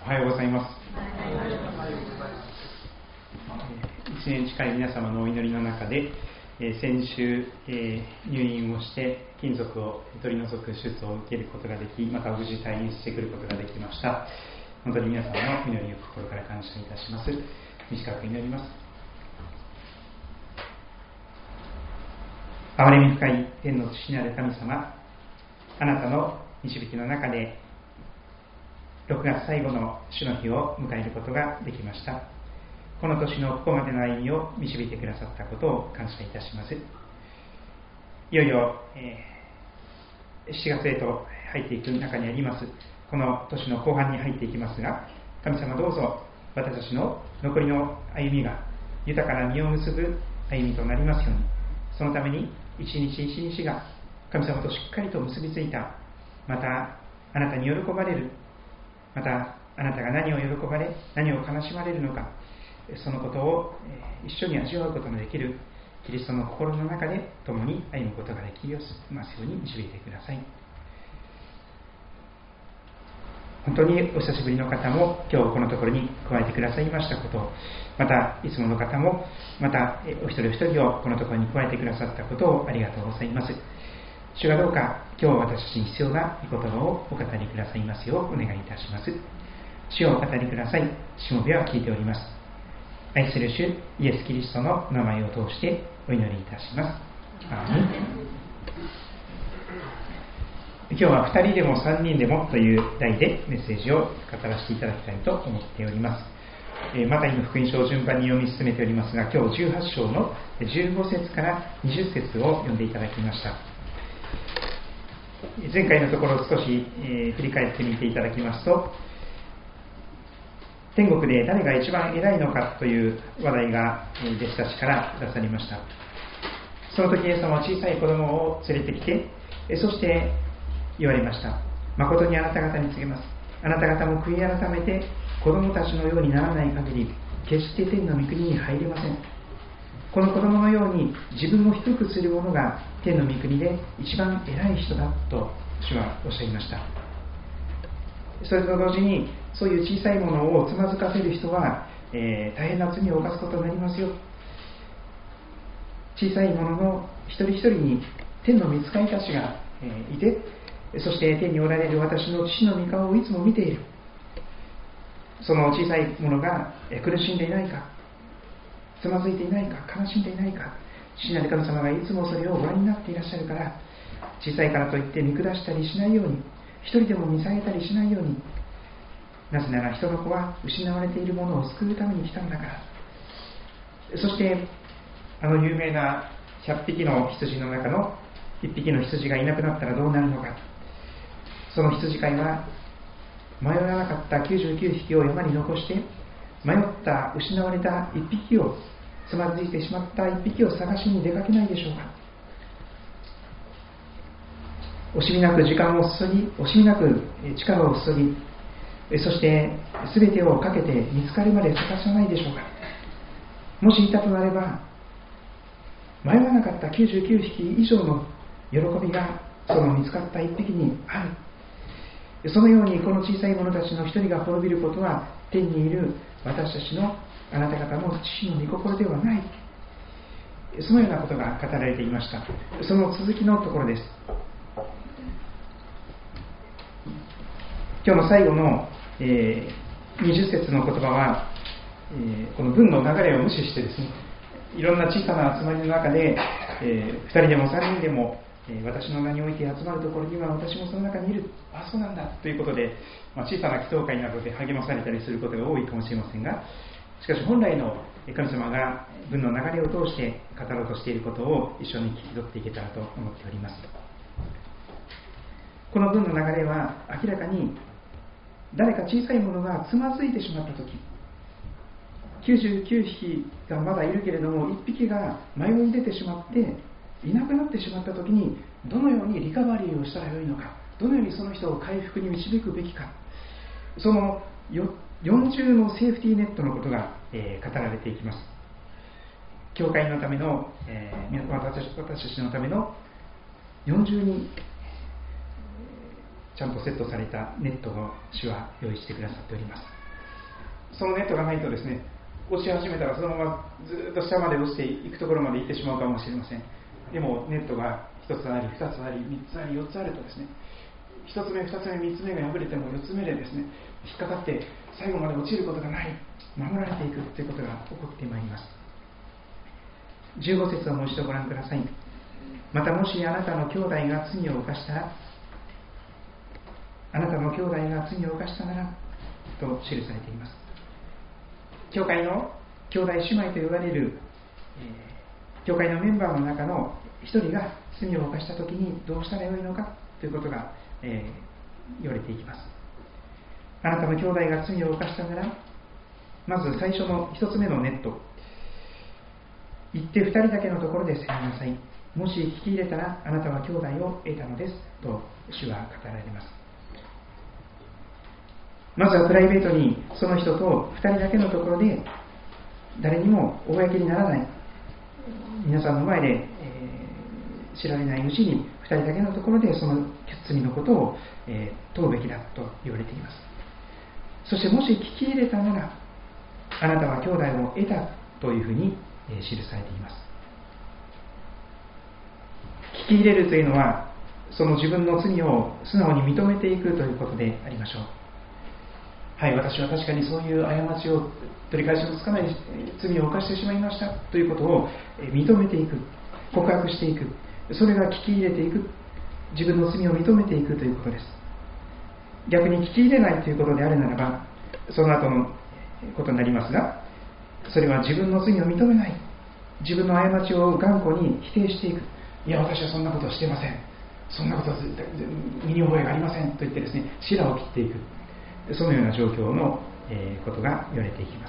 おはようございます。1年近い皆様のお祈りの中で、先週、入院をして金属を取り除く手術を受けることができ、また無事退院してくることができました。本当に皆様の祈りを心から感謝いたします。短く祈ります。憐れみ深い天の父なる神様、あなたの導きの中で6月最後の主の日を迎えることができました。この年のここまでの歩みを導いてくださったことを感謝いたします。いよいよ、7月へと入っていく中にあります。この年の後半に入っていきますが、神様どうぞ私たちの残りの歩みが豊かな実を結ぶ歩みとなりますように、そのために一日一日が神様としっかりと結びついた、またあなたに喜ばれる、またあなたが何を喜ばれ何を悲しまれるのか、そのことを一緒に味わうことのできるキリストの心の中で共に歩むことができますように導いてください。本当にお久しぶりの方も今日このところに加えてくださいましたことを、またいつもの方もまたお一人お一人をこのところに加えてくださったことをありがとうございます。主がどうか今日私たちに必要な御言葉をお語りくださいますようお願いいたします。主をお語りください。しもべは聞いております。愛する主イエス・キリストの名前を通してお祈りいたします。アーメン。今日は2人でも3人でもという題でメッセージを語らせていただきたいと思っております。マタイの福音書を順番に読み進めておりますが、今日18章の15節から20節を読んでいただきました。前回のところを少し振り返ってみていただきますと、天国で誰が一番偉いのかという話題が弟子たちから出されました。その時イエス様は小さい子供を連れてきて、そして言われました。誠にあなた方に告げます。あなた方も悔い改めて子供たちのようにならない限り、決して天の御国に入れません。この子供のように自分を低くする者が天の御国で一番偉い人だと主はおっしゃいました。それと同時に、そういう小さいものをつまずかせる人は、大変な罪を犯すことになりますよ。小さいものの一人一人に天の御使いたちがいて、そして天におられる私の父の御顔をいつも見ている。その小さいものが苦しんでいないか、つまずいていないか、悲しんでいないか、父なる神様がいつもそれをご覧になっていらっしゃるから、小さいからといって見下したりしないように、一人でも見下げたりしないように。なぜなら人の子は失われているものを救うために来たんだから。そしてあの有名な100匹の羊の中の1匹の羊がいなくなったらどうなるのか。その羊飼いは迷わなかった99匹を山に残して、迷った失われた1匹を、つまずいてしまった1匹を探しに出かけないでしょうか。惜しみなく時間を注ぎ、惜しみなく力を注ぎ、そして全てをかけて見つかるまで探さないでしょうか。もしいたとなれば、迷わなかった99匹以上の喜びがその見つかった1匹にある。そのようにこの小さい者たちの一人が滅びることは、天にいる私たちのあなた方の父の御心ではない。そのようなことが語られていました。その続きのところです。今日の最後の、20節の言葉は、この文の流れを無視してですね、いろんな小さな集まりの中で、2人でも3人でも私の名において集まるところには私もその中にいる。あ、そうなんだということで、小さな祈祷会などで励まされたりすることが多いかもしれませんが、しかし本来の神様が文の流れを通して語ろうとしていることを一緒に聞き取っていけたらと思っております。この文の流れは明らかに、誰か小さいものがつまずいてしまったとき、99匹がまだいるけれども1匹が迷いに出てしまっていなくなってしまったときに、どのようにリカバリーをしたらよいのか、どのようにその人を回復に導くべきか、その四重のセーフティーネットのことが、語られていきます。教会のための、私たちのための四重にちゃんとセットされたネットを主は用意してくださっております。 そのネットがないとですね、落ち始めたらそのままずっと下まで落ちていくところまで行ってしまうかもしれません。でもネットが1つあり、2つあり、3つあり、4つあるとですね、1つ目、2つ目、3つ目が破れても4つ目でですね、引っかかって最後まで落ちることがない、守られていくということが起こってまいります。15節をもう一度ご覧ください。またもしあなたの兄弟が罪を犯したら、あなたの兄弟が罪を犯したならと記されています。教会の兄弟姉妹と呼ばれる、教会のメンバーの中の一人が罪を犯したときにどうしたらよいのかということが、言われていきます。あなたの兄弟が罪を犯したなら、まず最初の一つ目のネット、行って2人だけのところで競りなさい。もし聞き入れたらあなたは兄弟を得たのですと主は語られます。まずはプライベートにその人と2人だけのところで、誰にも公にならない、皆さんの前で、知られないうちに2人だけのところでその罪のことを、問うべきだと言われています。そしてもし聞き入れたならあなたは兄弟を得たというふうに、記されています。聞き入れるというのは、その自分の罪を素直に認めていくということでありましょう。はい、私は確かにそういう過ちを取り返しのつかない罪を犯してしまいましたということを認めていく、告白していく、それが聞き入れていく、自分の罪を認めていくということです。逆に聞き入れないということであるならば、その後のことになりますが、それは自分の罪を認めない、自分の過ちを頑固に否定していく。いや、私はそんなことをしていません、そんなことは身に覚えがありませんと言ってですね、シラを切っていく、そのような状況のことが言われていきます。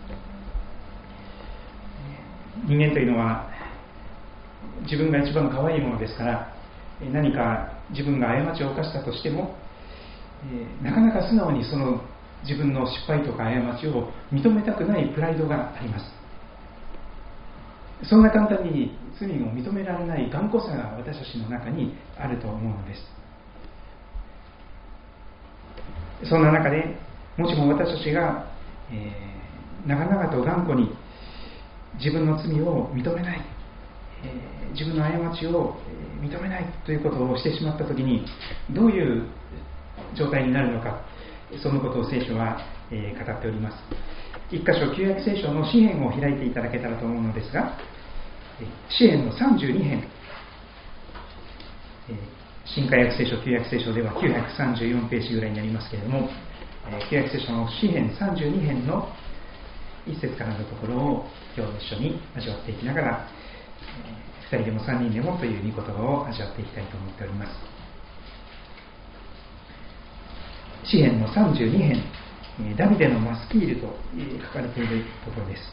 人間というのは自分が一番可愛いものですから、何か自分が過ちを犯したとしても、なかなか素直にその自分の失敗とか過ちを認めたくないプライドがあります。そんな簡単に罪を認められない頑固さが私たちの中にあると思うのです。そんな中で、もしも私たちが、長々と頑固に自分の罪を認めない、自分の過ちを認めないということをしてしまったときに、どういう状態になるのか、そのことを聖書は、語っております。一箇所、旧約聖書の詩編を開いていただけたらと思うのですが、詩編の32編、新海約聖書、旧約聖書では934ページぐらいになりますけれども、旧約聖書の詩編32編の1節からのところを今日一緒に味わっていきながら、2人でも3人でもという御言葉を味わっていきたいと思っております。詩編の32編、ダビデのマスキールと書かれているところです。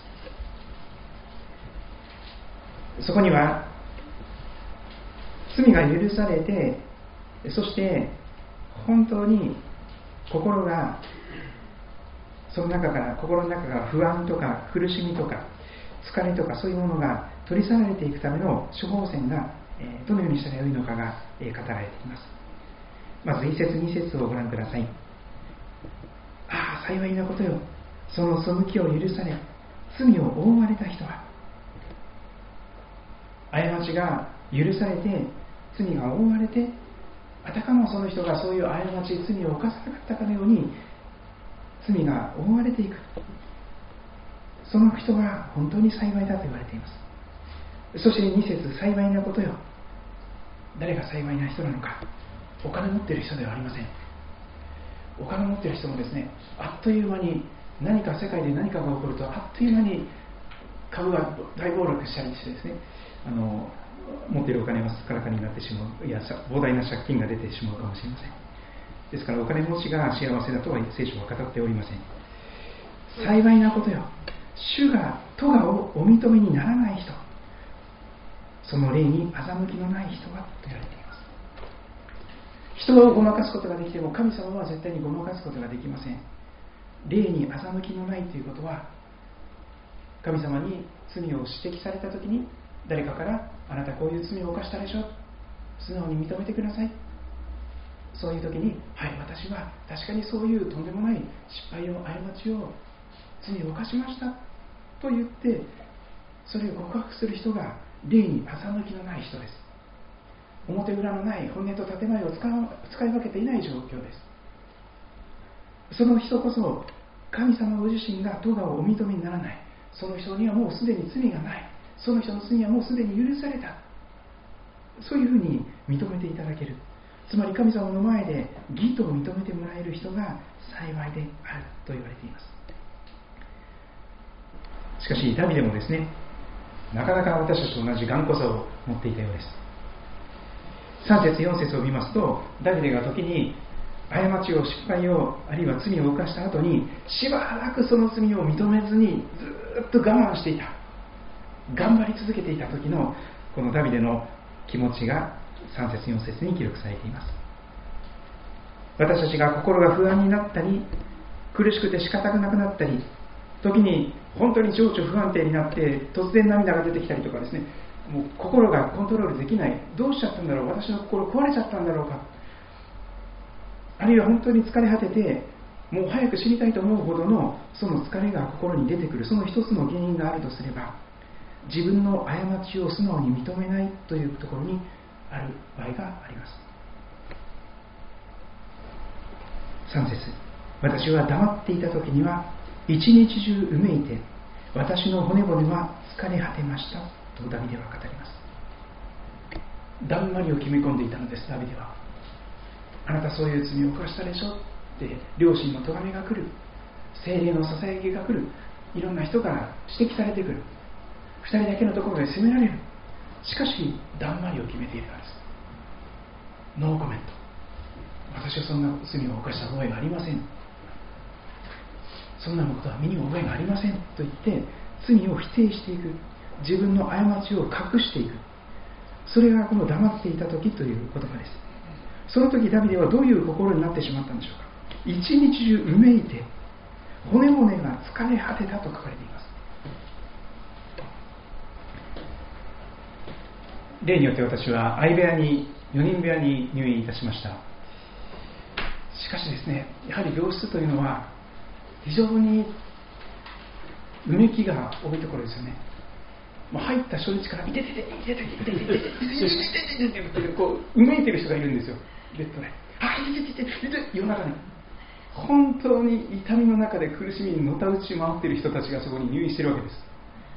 そこには、罪が許されて、そして本当に心が、その中から心の中が不安とか苦しみとか疲れとかそういうものが取り去られていくための処方箋がどのようにしたらよいのかが語られています。まず1節2節をご覧ください。ああ、幸いなことよ、その背きを許され罪を覆われた人は。過ちが許されて罪が覆われて、あたかもその人がそういう過ち、罪を犯さなかったかのように罪が覆われていく、その人は本当に幸いだと言われています。そして2節、幸いなことよ。誰が幸いな人なのか。お金持っている人ではありません。お金持っている人もですね、あっという間に何か世界で何かが起こると、あっという間に株が大暴落したりしてですね、持っているお金がすっからかになってしまう、いや膨大な借金が出てしまうかもしれません。ですからお金持ちが幸せだとは聖書は語っておりません。幸いなことよ、主が咎をお認めにならない人、その霊に欺きのない人はと言われています。人をごまかすことができても神様は絶対にごまかすことができません。霊に欺きのないということは、神様に罪を指摘されたときに、誰かからあなたこういう罪を犯したでしょ、素直に認めてください、そういう時に、はい、私は確かにそういうとんでもない失敗を過ちを罪を犯しましたと言って、それを告白する人が霊に欺きのない人です。表裏のない本音と建前を使い分けていない状況です。その人こそ神様ご自身が咎をお認めにならない。その人にはもうすでに罪がない。その人の罪はもうすでに許された。そういうふうに認めていただける。つまり神様の前で義と認めてもらえる人が幸いであると言われています。しかしダビデもですね、なかなか私たちと同じ頑固さを持っていたようです。3節4節を見ますと、ダビデが時に過ちを、失敗を、あるいは罪を犯した後にしばらくその罪を認めずにずっと我慢していた、頑張り続けていた時のこのダビデの気持ちが3節4節に記録されています。私たちが心が不安になったり、苦しくて仕方がなくなったり、時に本当に情緒不安定になって突然涙が出てきたりとかですね、もう心がコントロールできない、どうしちゃったんだろう、私の心壊れちゃったんだろうか、あるいは本当に疲れ果ててもう早く死にたいと思うほどのその疲れが心に出てくる、その一つの原因があるとすれば、自分の過ちを素直に認めないというところにある場合があります。3節、私は黙っていた時には一日中うめいて、私の骨々は疲れ果てましたとダビデは語ります。だんまりを決め込んでいたのです。ダビデは、あなたそういう罪を犯したでしょって両親の咎めが来る、聖霊のささやきが来る、いろんな人から指摘されてくる、2人だけのところで責められる。しかしだんまりを決めているのです。ノーコメント。私はそんな罪を犯した覚えがありません、そんなことは身に覚えがありませんと言って罪を否定していく、自分の過ちを隠していく、それがこの黙っていた時という言葉です。その時ダビデはどういう心になってしまったんでしょうか。一日中うめいて骨々が疲れ果てたと書かれています。例によって私は相部屋に4人部屋に入院いたしました。しかしですね、やはり病室というのは非常にうめきが多いところですよね。もう入った初日から「いててていててていててていててて」ってこううめいてる人がいるんですよ、ベッドで。あ、いててててて、夜中に本当に痛みの中で苦しみにのたうち回っている人たちがそこに入院しているわけです。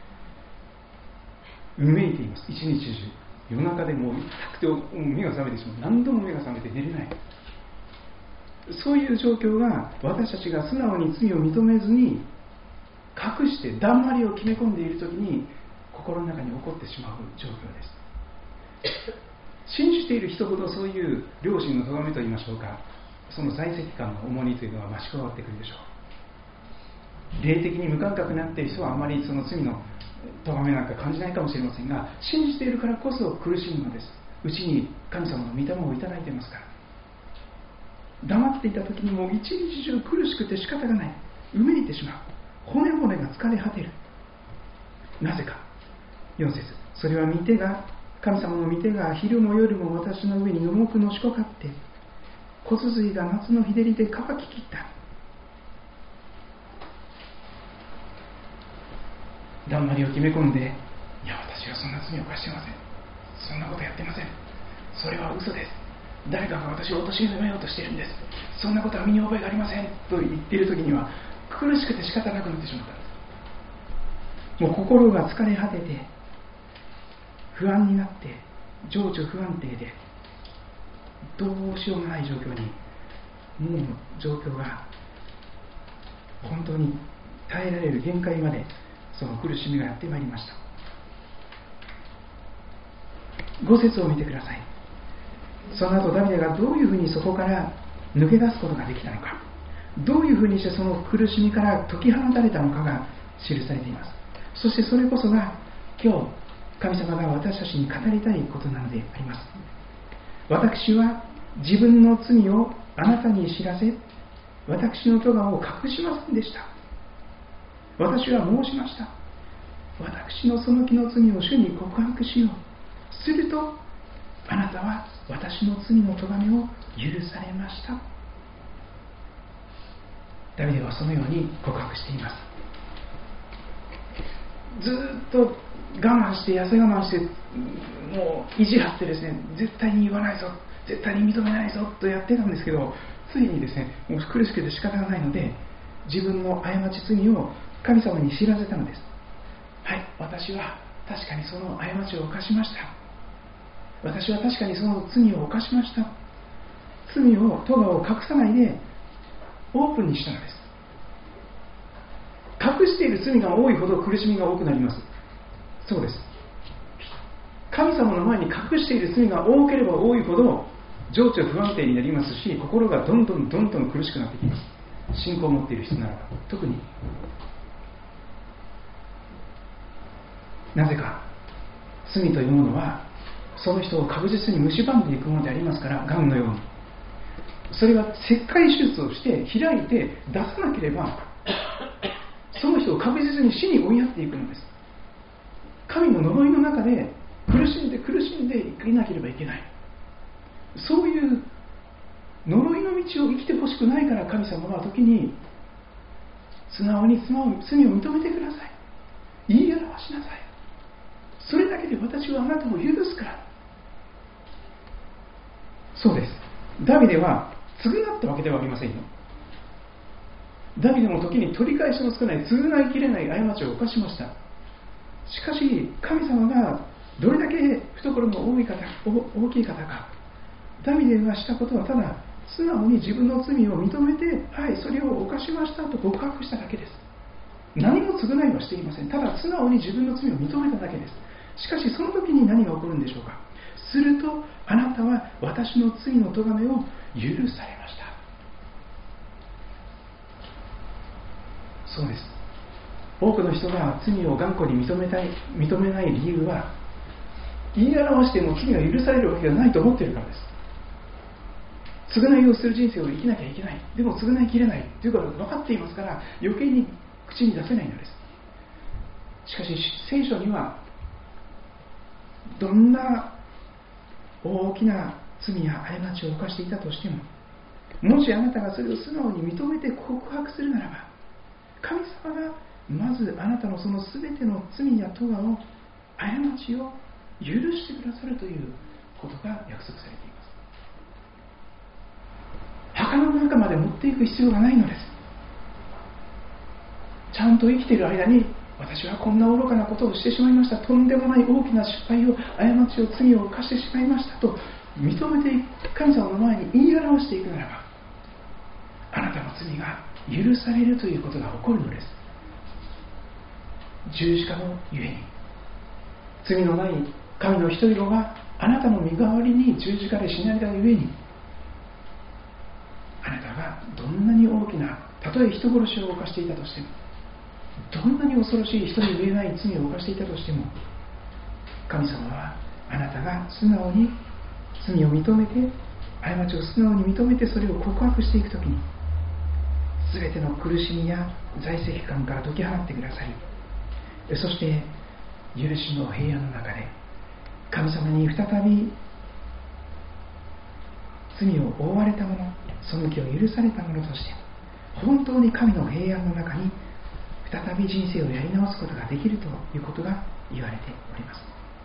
うめいています、一日中。夜中でもう痛くて目が覚めてしまう、何度も目が覚めて寝れない。そういう状況が私たちが素直に罪を認めずに隠してだんまりを決め込んでいるときに心の中に起こってしまう状況です。信じている人ほどそういう良心の咎めといいましょうか、その在籍感の重荷というのは増し加わってくるでしょう。霊的に無感覚になっている人はあまりその罪の咎めなんか感じないかもしれませんが、信じているからこそ苦しむのです。うちに神様の御霊をいただいていますから。黙っていた時にもう一日中苦しくて仕方がない、うめいてしまう、骨々が疲れ果てる。なぜか。4節、それは御手が、神様の御手が昼も夜も私の上に重くのしかかって、骨髄が夏の日照りで乾ききった。だんまりを決め込んで、いや私はそんな罪を犯していません、そんなことやってません、それは嘘です、誰かが私を陥れようとしているんです、そんなことは身に覚えがありませんと言っている時には苦しくて仕方なくなってしまったんです。もう心が疲れ果てて不安になって情緒不安定でどうしようもない状況に、もう状況が本当に耐えられる限界までその苦しみがやってまいりました。5節を見てください。その後ダビデがどういうふうにそこから抜け出すことができたのか、どういうふうにしてその苦しみから解き放たれたのかが記されています。そしてそれこそが今日神様が私たちに語りたいことなのであります。私は自分の罪をあなたに知らせ、私の咎を隠しませんでした。私は申しました。私の背きの罪を主に告白しよう。するとあなたは私の罪の咎めを許されました。ダビデはそのように告白しています。 ずっと我慢して痩せ我慢して、もう意地張ってですね、絶対に言わないぞ、絶対に認めないぞとやってたんですけど、ついにですね、もう苦しくて仕方がないので、自分の過ち罪を神様に知らせたのです。はい、私は確かにその過ちを犯しました。私は確かにその罪を犯しました。罪を、咎を隠さないでオープンにしたのです。隠している罪が多いほど苦しみが多くなります。そうです。神様の前に隠している罪が多ければ多いほど情緒不安定になりますし、心がどんどん苦しくなってきます。信仰を持っている人ならば特に。なぜか罪というものはその人を確実に蝕んでいくものでありますから、癌のようにそれは切開手術をして開いて出さなければその人を確実に死に追いやっていくのです。神の呪いの中で苦しんで生きなければいけない。そういう呪いの道を生きてほしくないから、神様は時に素直に罪を認めてください、言い表しなさい、それだけで私はあなたを許すから。そうです。ダビデは償ったわけではありませんよ。ダビデも時に取り返しのつかない、償いきれない過ちを犯しました。しかし神様がどれだけ懐の大きい方か、ダビデがしたことはただ素直に自分の罪を認めて、はい、それを犯しましたと告白しただけです。何も償いはしていません。ただ素直に自分の罪を認めただけです。しかしその時に何が起こるんでしょうか。するとあなたは私の罪の咎めを許されました。そうです。多くの人が罪を頑固に認めない理由は、言い表しても罪が許されるわけがないと思っているからです。償いをする人生を生きなきゃいけない、でも償いきれないということが分かっていますから、余計に口に出せないのです。しかし聖書には、どんな大きな罪や過ちを犯していたとしても、もしあなたがそれを素直に認めて告白するならば、神様がまずあなたのその全ての罪や咎を、過ちを許してくださるということが約束されています。墓の中まで持っていく必要がないのです。ちゃんと生きている間に、私はこんな愚かなことをしてしまいました、とんでもない大きな失敗を、過ちを、罪を犯してしまいましたと認めて神様の前に言い表していくならば、あなたの罪が許されるということが起こるのです。十字架のゆえに、罪のない神の一人子があなたの身代わりに十字架で死なれたゆえに、あなたがどんなに大きな、たとえ人殺しを犯していたとしても、どんなに恐ろしい人に言えない罪を犯していたとしても、神様はあなたが素直に罪を認めて、過ちを素直に認めて、それを告白していくときに、全ての苦しみや在籍感から解き放ってくださり、そして許しの平安の中で神様に再び罪を覆われた者、その気を許された者として本当に神の平安の中に再び人生をやり直すことができるということが言われております。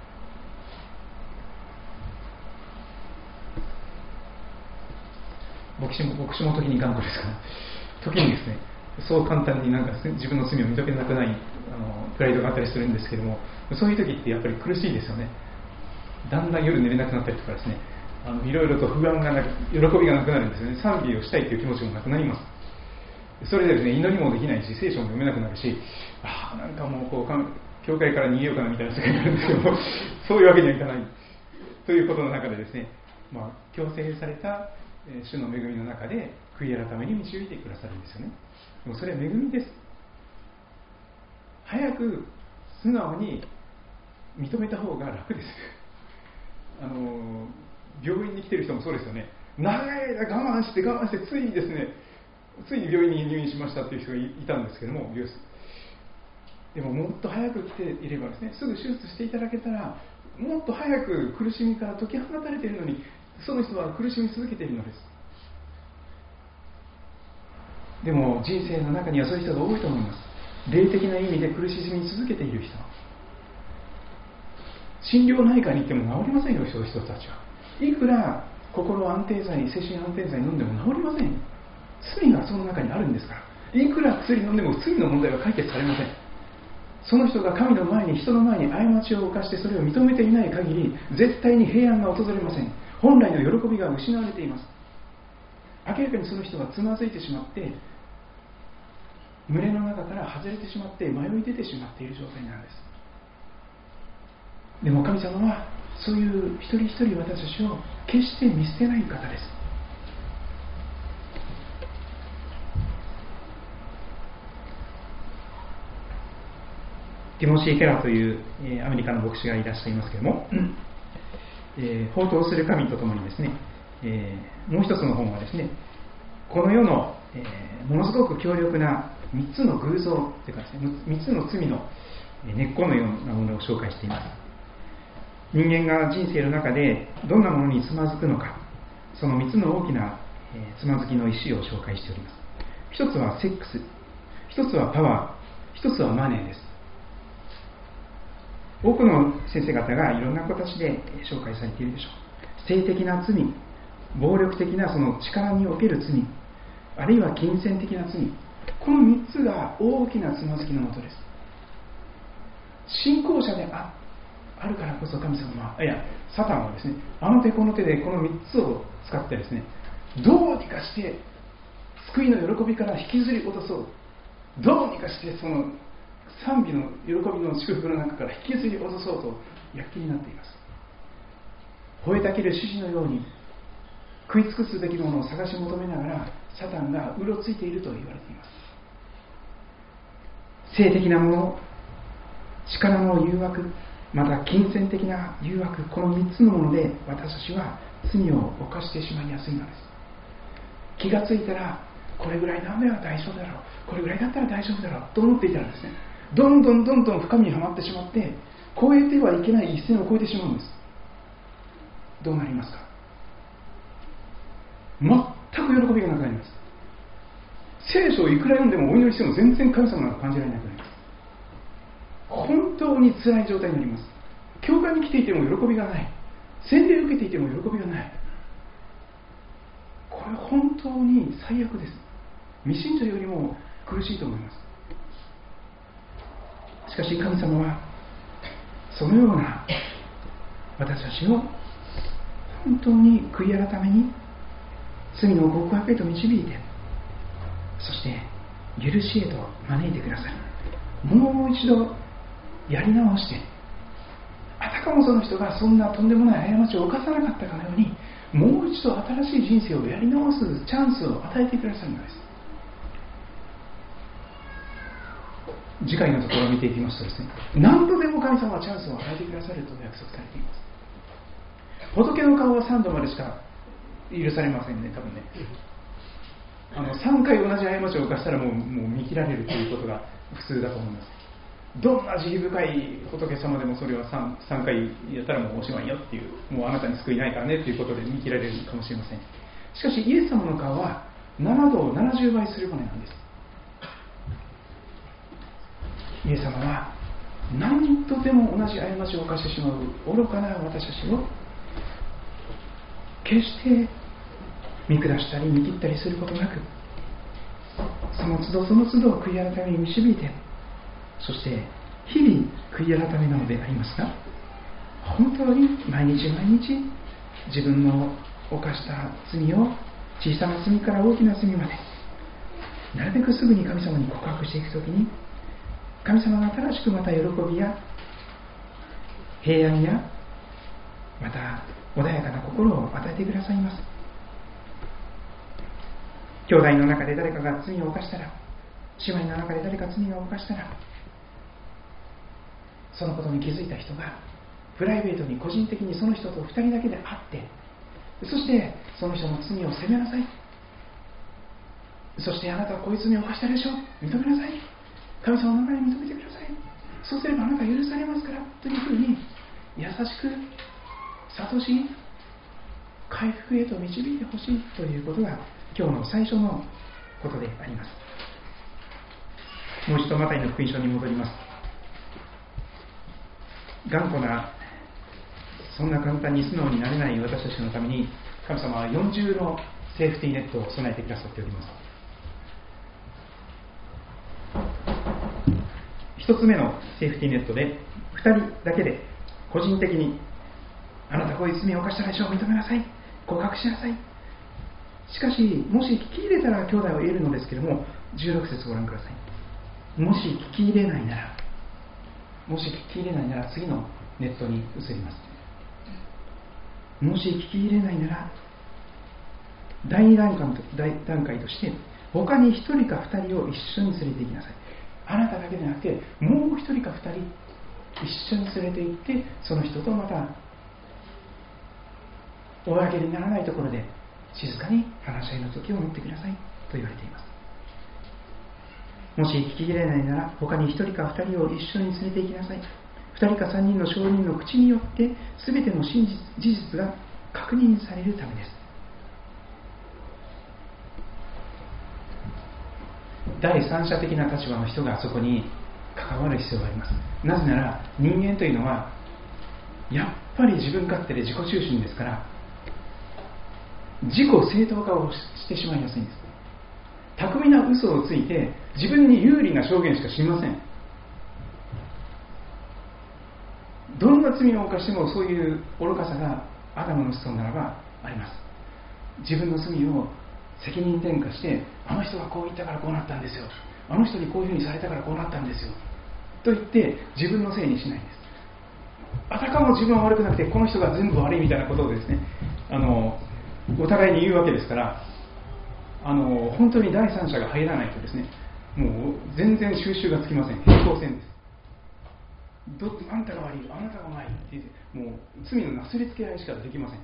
牧師も時に頑固ですから、時にですね、そう簡単に自分の罪を認めなくないプライドがあったりするんですけども、そういう時ってやっぱり苦しいですよね。だんだん夜寝れなくなったりとかですね、いろいろと不安がなく、喜びがなくなるんですよね。賛美をしたいという気持ちもなくなります。それでですね、祈りもできないし、聖書も読めなくなるし、なんかもう教会から逃げようかなみたいな世界になるんですけども、そういうわけにはいかないということの中でですね、強制された主の恵みの中で悔い改めに導いてくださるんですよね。でもそれは恵みです。早く素直に認めた方が楽です。病院に来てる人もそうですよね。長い間我慢してついに病院に入院しましたっていう人がいたんですけども、でももっと早く来ていればですね、すぐ手術していただけたら、もっと早く苦しみから解き放たれているのに、その人は苦しみ続けているのです。でも人生の中にはそういう人が多いと思います。 霊的な意味で苦しみ続けている人、心療内科に行っても治りませんよ。人たちはいくら心安定剤、精神安定剤飲んでも治りません。罪がその中にあるんですから。いくら薬飲んでも罪の問題は解決されません。その人が神の前に、人の前に過ちを犯してそれを認めていない限り、絶対に平安が訪れません。本来の喜びが失われています。明らかにその人はつまずいてしまって、群れの中から外れてしまって迷い出てしまっている状態なんです。でも神様はそういう一人一人私たちを決して見捨てない方です。 ティモシー・ケラーという、アメリカの牧師がいらっしゃいますけれども、放蕩する神とともにですね、もう一つの本はですね、この世の、ものすごく強力な3つの偶像というかですね、3つの罪の根っこのようなものを紹介しています。人間が人生の中でどんなものにつまずくのか、その3つの大きなつまずきの石を紹介しております。一つはセックス、一つはパワー、一つはマネーです。多くの先生方がいろんな形で紹介されているでしょう。性的な罪、暴力的なその力における罪、あるいは金銭的な罪、この3つが大きなつまずきのもとです。信仰者であるからこそ神様は、サタンはですね、あの手この手でこの3つを使ってですね、どうにかして救いの喜びから引きずり落とそう、どうにかしてその賛美の喜びの祝福の中から引きずり落とそうと躍起になっています。吠えたける獅子のように食い尽くすべきものを探し求めながらサタンがうろついていると言われています。性的なもの、力の誘惑、また金銭的な誘惑、この3つのもので私たちは罪を犯してしまいやすいのです。気がついたらこれぐらいなんでは大丈夫だろう、これぐらいだったら大丈夫だろうと思っていたらですね、どんどん深みにはまってしまって、越えてはいけない一線を越えてしまうんです。どうなりますか？全く喜びがなくなります。聖書をいくら読んでもお祈りしても全然神様が感じられなくなります。本当に辛い状態になります。教会に来ていても喜びがない、洗礼を受けていても喜びがない。これ本当に最悪です。未信者よりも苦しいと思います。しかし神様はそのような私たちを本当に悔い改めに、罪の告白へと導いて、そして許しへと招いてください。もう一度やり直して、あたかもその人がそんなとんでもない過ちを犯さなかったかのように、もう一度新しい人生をやり直すチャンスを与えてくださるのです。次回のところを見ていきますとですね、何度でも神様はチャンスを与えてくださると約束されています。仏の顔は3度までしか許されませんね、多分ね。3回同じ過ちを犯したらもう見切られるということが普通だと思います。どんな慈悲深い仏様でもそれは 3回やったらもうおしまいよっていう、もうあなたに救いないからねということで見切られるかもしれません。しかしイエス様の顔は7度を70倍する骨なんです。イエス様は何度でも同じ過ちを犯してしまう愚かな私たちを決して見下したり見切ったりすることなく、その都度その都度悔い改めに導いて、そして日々悔い改めなのでありますが、本当に毎日自分の犯した罪を小さな罪から大きな罪までなるべくすぐに神様に告白していくときに、神様が新しくまた喜びや平安やまた穏やかな心を与えてくださいます。兄弟の中で誰かが罪を犯したら、姉妹の中で誰か罪を犯したら、そのことに気づいた人がプライベートに個人的にその人と2人だけで会って、そしてその人の罪を責めなさい。そしてあなたはこういう罪を犯したでしょう、認めなさい。神様の前に認めてください。そうすればあなたは許されますからというふうに優しく諭し、回復へと導いてほしいということが今日の最初のことであります。 もう一度マタイの福音書に戻ります。頑固な、そんな簡単に素直になれない私たちのために、神様は四重のセーフティーネットを備えてくださっております。一つ目のセーフティーネットで、二人だけで個人的に、あなたこういう罪を犯したでしょう、認めなさい、告白しなさい。しかし、もし聞き入れたら兄弟を得るのですけれども、16節ご覧ください。もし聞き入れないなら、次のネットに移ります。もし聞き入れないなら、第2段階として、他に1人か2人を一緒に連れて行きなさい。あなただけでなくて、もう1人か2人一緒に連れて行って、その人とまた公にならないところで静かに話し合いの時を持ってくださいと言われています。もし聞き入れないなら、他に1人か2人を一緒に連れて行きなさい。2人か3人の証人の口によって全ての事実が確認されるためです。第三者的な立場の人がそこに関わる必要があります。なぜなら人間というのはやっぱり自分勝手で自己中心ですから、自己正当化をしてしまいやすいんです。巧みな嘘をついて自分に有利な証言しかしません。どんな罪を犯してもそういう愚かさがアダムの子孫ならばあります。自分の罪を責任転嫁して、あの人がこう言ったからこうなったんですよ、あの人にこういうふうにされたからこうなったんですよと言って自分のせいにしないんです。あたかも自分は悪くなくてこの人が全部悪いみたいなことをですね、お互いに言うわけですから、本当に第三者が入らないとですね、もう全然収拾がつきません。平行線です。あんたが悪い、あなたが悪いって言って、もう罪のなすりつけ合いしかできません。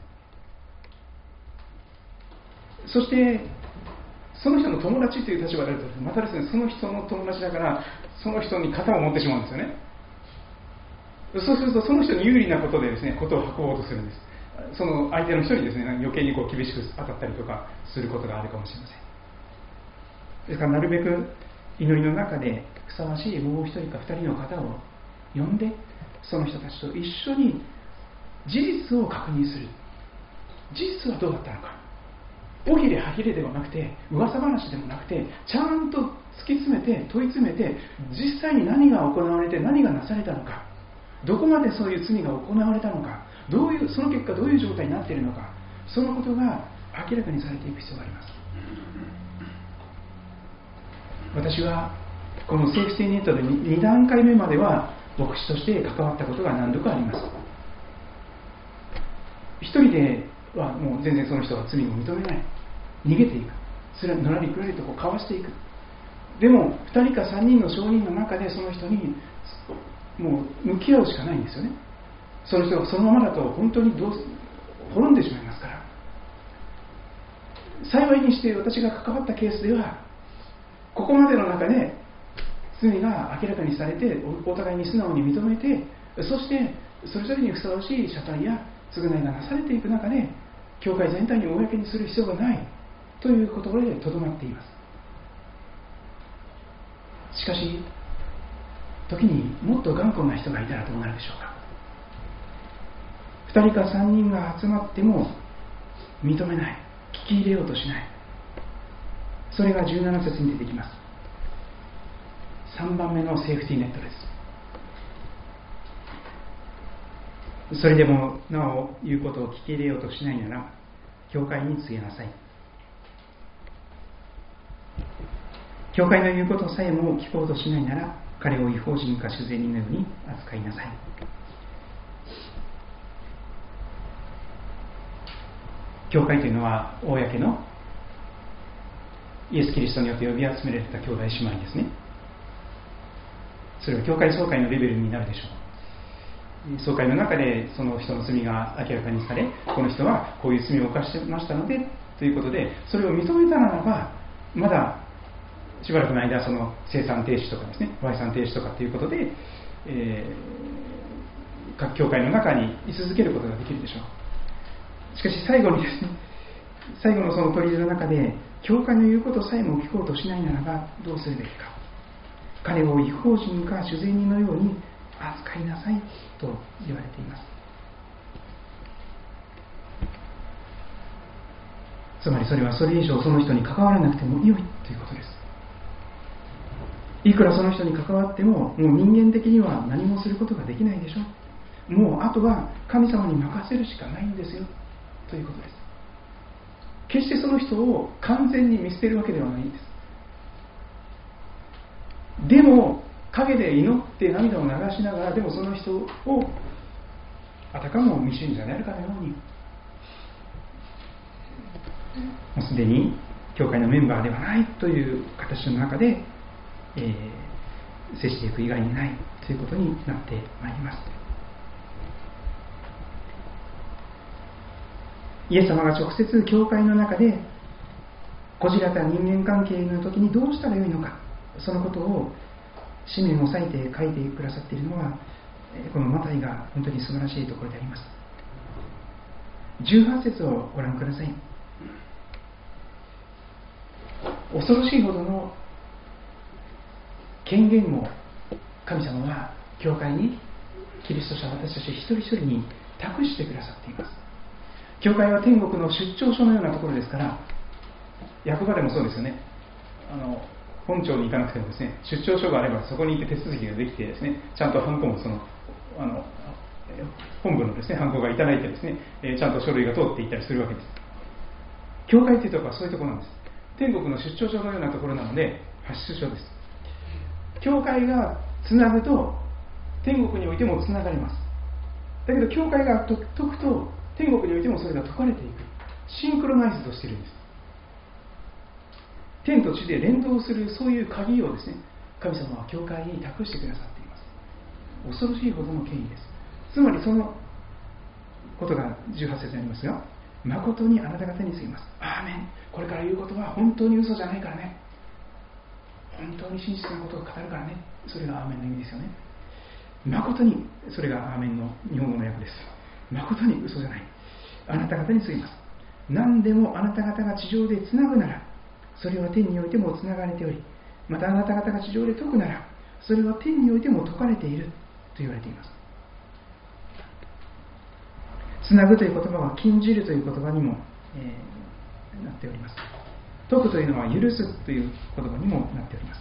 そしてその人の友達という立場であると、またですね、その人の友達だからその人に肩を持ってしまうんですよね。そうするとその人に有利なことでですね、ことを運ぼうとするんです。その相手の人にですね、余計にこう厳しく当たったりとかすることがあるかもしれません。ですからなるべく祈りの中でふさわしいもう一人か二人の方を呼んで、その人たちと一緒に事実を確認する。事実はどうだったのか、おひれはひれではなくて、噂話でもなくて、ちゃんと突き詰めて問い詰めて、実際に何が行われて何がなされたのか、どこまでそういう罪が行われたのか、その結果どういう状態になっているのか、そのことが明らかにされていく必要があります。私はこのセーフティーネットで2段階目までは牧師として関わったことが何度かあります。一人ではもう全然その人は罪を認めない、逃げていく、それはのらりくらりとかわしていく。でも2人か3人の証人の中でその人にもう向き合うしかないんですよね。その人がそのままだと本当に滅んでしまいますから。幸いにして私が関わったケースでは、ここまでの中で罪が明らかにされて、お互いに素直に認めて、そしてそれぞれにふさわしい謝罪や償いがなされていく中で、教会全体に公にする必要がないというところでとどまっています。しかし時にもっと頑固な人がいたらどうなるでしょうか。2人か3人が集まっても認めない、聞き入れようとしない。それが17節に出てきます。3番目のセーフティーネットです。それでもなお言うことを聞き入れようとしないなら、教会に告げなさい。教会の言うことさえも聞こうとしないなら、彼を違法人か主税人のように扱いなさい。教会というのは公のイエス・キリストによって呼び集められた兄弟姉妹ですね。それは教会総会のレベルになるでしょう。総会の中でその人の罪が明らかにされ、この人はこういう罪を犯してましたのでということで、それを認めたならば、まだしばらくの間その生産停止とかですね、売産停止とかということで、各教会の中に居続けることができるでしょう。しかし最後にですね、最後のその砦の中で、教会の言うことさえも聞こうとしないならばどうするべきか。 彼を違法人か主税人のように扱いなさいと言われています。つまりそれはそれ以上その人に関わらなくても良いということです。いくらその人に関わっても、もう人間的には何もすることができないでしょう。もうあとは神様に任せるしかないんですよということです。決してその人を完全に見捨てるわけではないんです。でも陰で祈って涙を流しながら、でもその人をあたかも未信者であるかのように、もうすでに教会のメンバーではないという形の中で、接していく以外にないということになってまいります。イエス様が直接教会の中でこじらた人間関係の時にどうしたらよいのか、そのことを使命を割いて書いてくださっているのは、このマタイが本当に素晴らしいところであります。18節をご覧ください。恐ろしいほどの権限を神様は教会に、キリスト者私たち一人一人に託してくださっています。教会は天国の出張所のようなところですから、役場でもそうですよね。本庁に行かなくてもですね、出張所があればそこに行って手続きができてですね、ちゃんとハンコも本部のですね、ハンコがいただいてですね、ちゃんと書類が通っていったりするわけです。教会というところはそういうところなんです。天国の出張所のようなところなので発出所です。教会がつなぐと天国においてもつながります。だけど教会が解くと天国においてもそれが解かれていく、シンクロナイズとしているんです。天と地で連動する、そういう鍵をですね、神様は教会に託してくださっています。恐ろしいほどの権威です。つまりそのことが18節にありますが、誠にあなた方に告げます。アーメン。これから言うことは本当に嘘じゃないからね。本当に真実なことを語るからね。それがアーメンの意味ですよね。誠に、それがアーメンの日本語の訳です。誠に嘘じゃない。あなた方に告げます。何でもあなた方が地上でつなぐなら、それは天においてもつながれており、またあなた方が地上で解くなら、それは天においても解かれていると言われています。つなぐという言葉は禁じるという言葉にも、なっております。解くというのは許すという言葉にもなっております。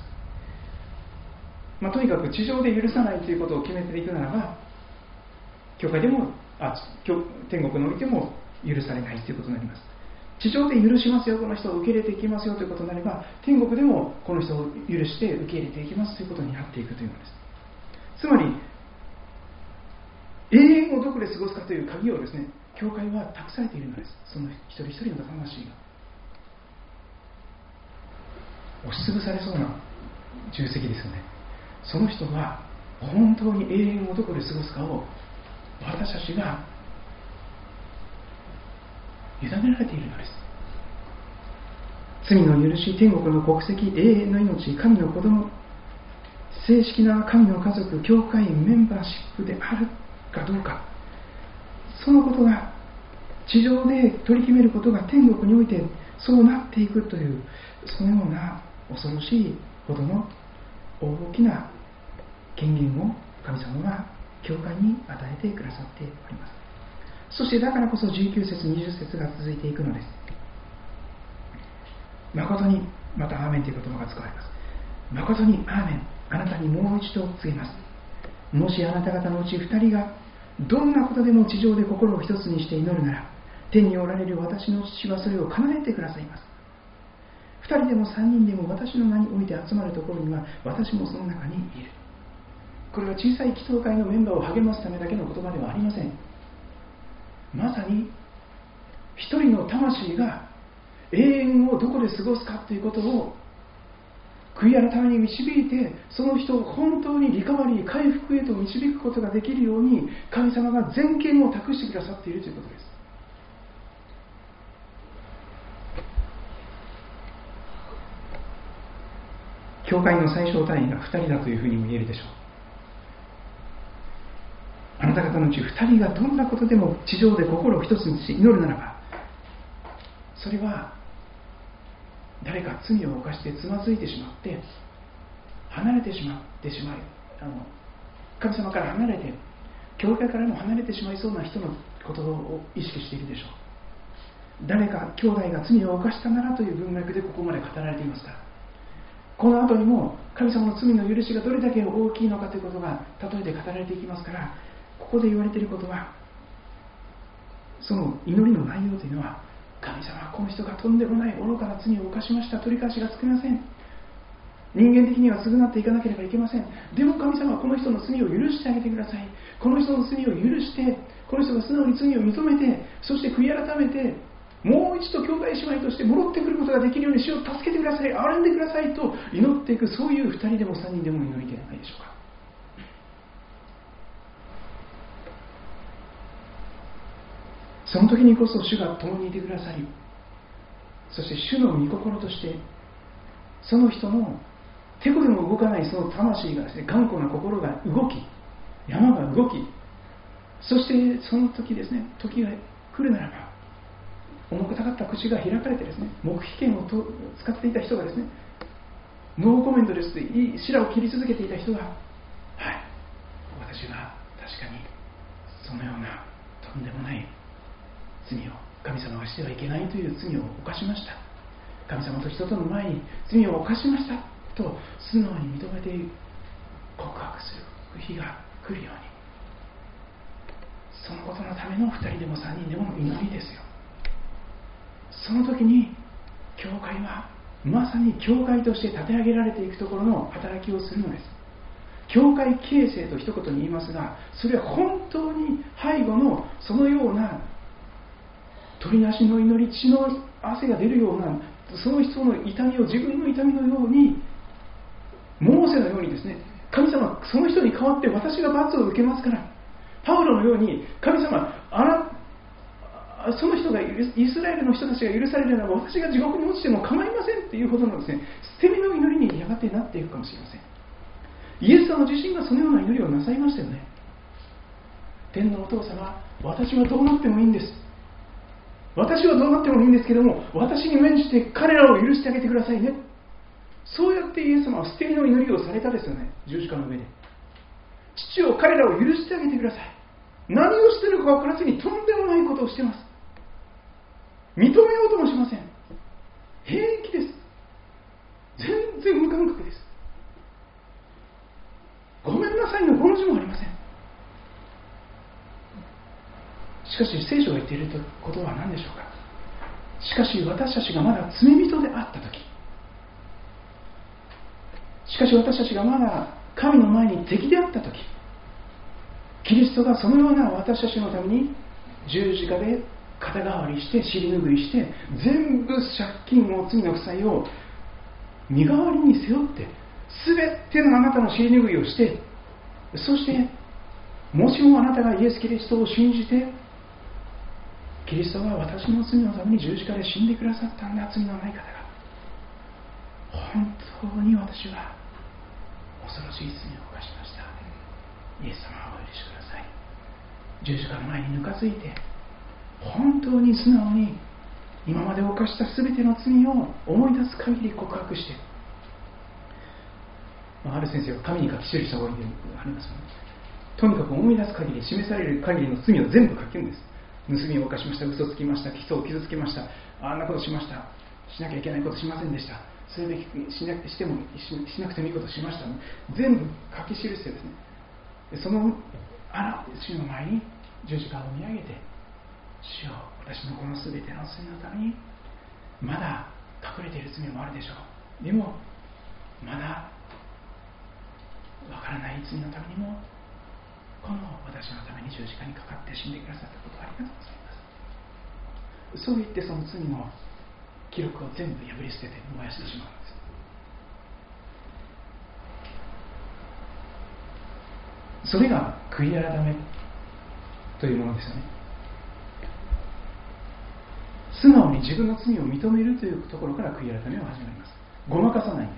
とにかく地上で許さないということを決めていくならば、教会でも天国においても許されないということになります。地上で許しますよ、この人を受け入れていきますよということになれば、天国でもこの人を許して受け入れていきますということになっていくというのです。つまり永遠をどこで過ごすかという鍵をですね、教会は託されているのです。その一人一人の魂が押しつぶされそうな重責ですよね。その人は本当に永遠をどこで過ごすかを私たちが委ねられているのです。罪の許し、天国の国籍、永遠の命、神の子供、正式な神の家族、教会メンバーシップであるかどうか、そのことが地上で取り決めることが天国においてそうなっていくという、そのような恐ろしいほどの大きな権限を神様は教会に与えてくださっております。そしてだからこそ19節20節が続いていくのです。誠に、またアーメンという言葉が使われます。誠にアーメン、あなたにもう一度告げます。もしあなた方のうち2人がどんなことでも地上で心を一つにして祈るなら、天におられる私の父はそれを叶えてくださいます。2人でも3人でも私の名において集まるところには私もその中にいる。これは小さい祈祷会のメンバーを励ますためだけの言葉ではありません。まさに一人の魂が永遠をどこで過ごすかということを悔い改めに導いて、その人を本当にリカバリー、回復へと導くことができるように神様が全権を託してくださっているということです。教会の最小単位が2人だというふうにも言えるでしょう。あなた方のうち2人がどんなことでも地上で心を一つにし祈るならば、それは誰か罪を犯してつまずいてしまって離れてしまう神様から離れて教会からも離れてしまいそうな人のことを意識しているでしょう。誰か兄弟が罪を犯したならという文脈でここまで語られていますから、この後にも神様の罪の許しがどれだけ大きいのかということが例えで語られていきますから、ここで言われていることは、その祈りの内容というのは、神様はこの人がとんでもない愚かな罪を犯しました、取り返しがつきません、人間的には償っていかなければいけません、でも神様はこの人の罪を許してあげてください、この人の罪を許して、この人が素直に罪を認めて、そして悔い改めてもう一度兄弟姉妹として戻ってくることができるように主を助けてください、憐れんでくださいと祈っていく、そういう2人でも3人でも祈りではないでしょうか。その時にこそ主が共にいてくださり、そして主の御心としてその人の手こでも動かないその魂がですね、頑固な心が動き、山が動き、そしてその時ですね、時が来るならば重くたかった口が開かれてですね、黙秘権を使っていた人がですね、ノーコメントですと白を切り続けていた人が、はい、私は確かにそのようなとんでもない罪を神様がしてはいけないという罪を犯しました、神様と人との前に罪を犯しましたと素直に認めて告白する日が来るように、そのことのための2人でも3人でもの祈りですよ。その時に教会はまさに教会として立て上げられていくところの働きをするのです。教会形成と一言に言いますが、それは本当に背後のそのような鳥なしの祈り、血の汗が出るようなその人の痛みを自分の痛みのように、モーセのようにですね、神様その人に代わって私が罰を受けますから、パウロのように神様その人がイスラエルの人たちが許されるならば私が地獄に落ちても構いませんというほどのですね、捨て身の祈りにやがてなっていくかもしれません。イエス様自身がそのような祈りをなさいましたよね。天のお父様、私はどうなってもいいんです、私はどうなってもいいんですけども、私に免じて彼らを許してあげてくださいね。そうやってイエス様は捨て身の祈りをされたですよね、十字架の上で。父を彼らを許してあげてください。何をしているか分からずにとんでもないことをしています。認めようともしません。平気です。全然無感覚です。ごめんなさいの5の字もありません。しかし聖書が言っていることは何でしょうか。しかし私たちがまだ罪人であったとき、しかし私たちがまだ神の前に敵であったとき、キリストがそのような私たちのために十字架で肩代わりして尻拭いして全部借金を罪の負債を身代わりに背負って全てのあなたの尻拭いをして、そしてもしもあなたがイエス・キリストを信じて、キリストは私の罪のために十字架で死んでくださったんだ、罪のない方が、本当に私は恐ろしい罪を犯しました、イエス様はお許しください。十字架の前にぬかついて本当に素直に今まで犯した全ての罪を思い出す限り告白して、ある先生は紙に書き記した方がいいとありますので、とにかく思い出す限り、示される限りの罪を全部書くんです。盗みを犯しました、嘘つきました、人を傷つけました、あんなことしました、しなきゃいけないことしませんでした、するべきしなくてもいいことしました、全部書き記してですね、その主の前に十字架を見上げて、主よ、私のこの全ての罪のためにまだ隠れている罪もあるでしょう、でもまだわからない罪のためにもこの私のために十字架にかかって死んでくださったことをありがとうございます。そう言ってその罪の記録を全部破り捨てて燃やしてしまうんです。それが悔い改めというものですよね。素直に自分の罪を認めるというところから悔い改めは始まります。ごまかさないんです。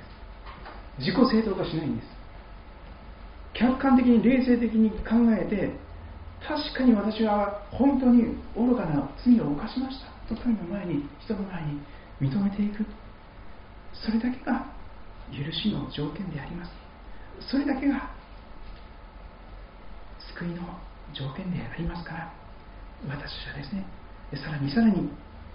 自己正当化しないんです。客観的に冷静的に考えて、確かに私は本当に愚かな罪を犯しましたと神の前に、人の前に認めていく、それだけが許しの条件であります。 それだけが救いの条件でありますから、私たちはですね、さらにさらに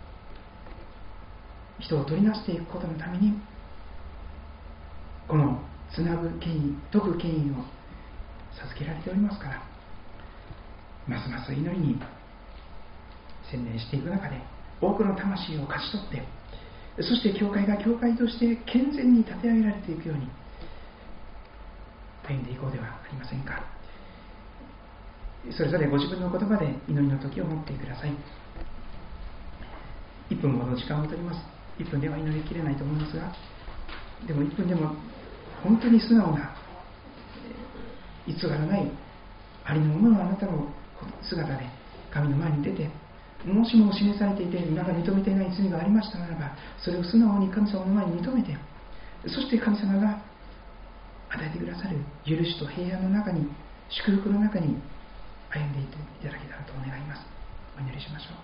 人を取りなしていくことのために、このつなぐ権威、解く権威を授けられておりますから、ますます祈りに専念していく中で、多くの魂を勝ち取って、そして教会が教会として健全に立て上げられていくように歩んでいこうではありませんか。それぞれご自分の言葉で祈りの時を持ってください。1分ほど時間を取ります。1分では祈りきれないと思いますが、でも1分でも本当に素直な偽らないありのままのあなたの姿で神の前に出て、もしも示されていてまだ認めていない罪がありましたならば、それを素直に神様の前に認めて、そして神様が与えてくださる許しと平安の中に、祝福の中に歩んでいただけたらと願います。お祈りしましょう。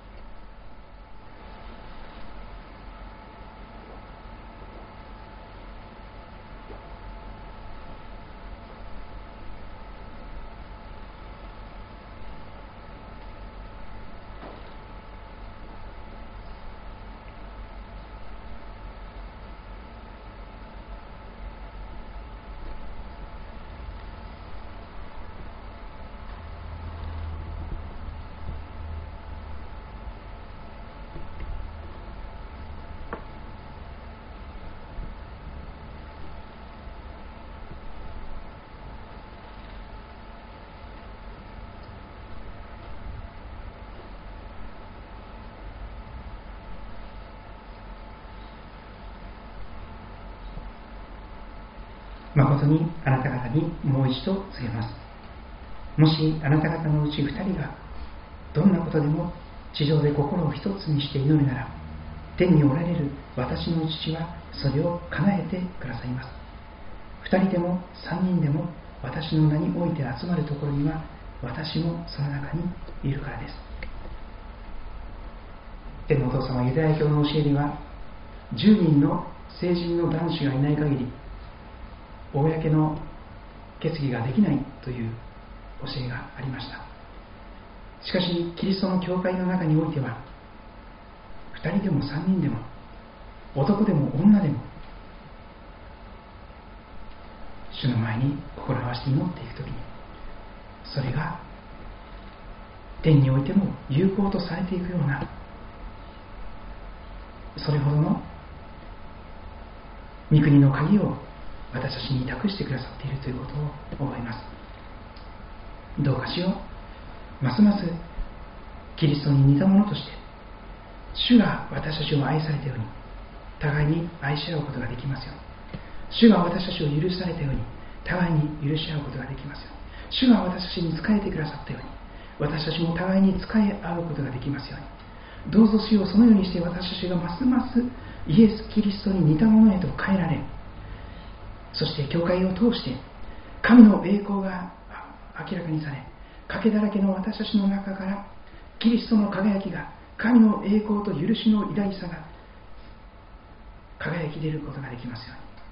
誠にあなた方にもう一度告げます。もしあなた方のうち2人がどんなことでも地上で心を一つにして祈るなら、天におられる私の父はそれを叶えてくださいます。2人でも3人でも私の名において集まるところには、私もその中にいるからです。天のお父様、ユダヤ教の教えには、10人の聖人の男子がいない限り公の決議ができないという教えがありました。しかしキリストの教会の中においては、2人でも3人でも男でも女でも主の前に心を合わせて祈っていくときに、それが天においても有効とされていくような、それほどの御国の鍵を私たちに託してくださっているということを思います。どうかしよう、ますますキリストに似たものとして、主が私たちを愛されたように互いに愛し合うことができますように、主が私たちを許されたように互いに許し合うことができますように、主が私たちに仕えてくださったように私たちも互いに仕え合うことができますように、どうぞ主をそのようにして私たちがますますイエス・キリストに似たものへと変えられ、そして教会を通して神の栄光が明らかにされ、賭けだらけの私たちの中からキリストの輝きが、神の栄光と許しの偉大さが輝き出ることができますよ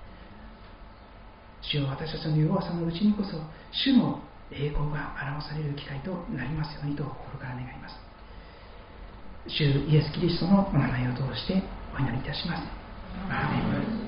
うに、主よ、私たちの弱さのうちにこそ主の栄光が表される機会となりますようにと心から願います。主イエス・キリストのお名前を通してお祈りいたします。アーメン。